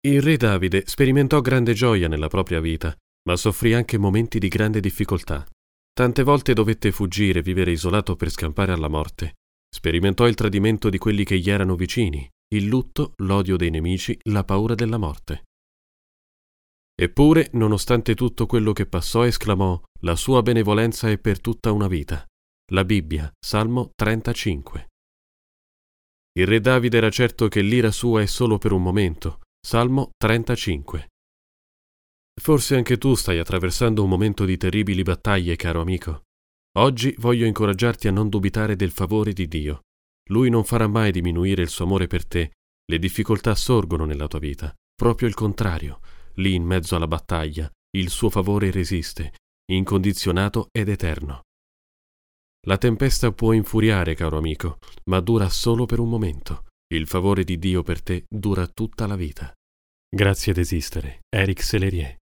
Il re Davide sperimentò grande gioia nella propria vita, ma soffrì anche momenti di grande difficoltà. Tante volte dovette fuggire e vivere isolato per scampare alla morte. Sperimentò il tradimento di quelli che gli erano vicini, il lutto, l'odio dei nemici, la paura della morte. Eppure, nonostante tutto quello che passò, esclamò: «La sua benevolenza è per tutta una vita». La Bibbia, Salmo 35. Il re Davide era certo che l'ira sua è solo per un momento. Salmo 35. Forse anche tu stai attraversando un momento di terribili battaglie, caro amico. Oggi voglio incoraggiarti a non dubitare del favore di Dio. Lui non farà mai diminuire il suo amore per te. Le difficoltà sorgono nella tua vita. Proprio il contrario. Lì in mezzo alla battaglia, il suo favore resiste, incondizionato ed eterno. La tempesta può infuriare, caro amico, ma dura solo per un momento. Il favore di Dio per te dura tutta la vita. Grazie ad esistere. Eric Sellerier.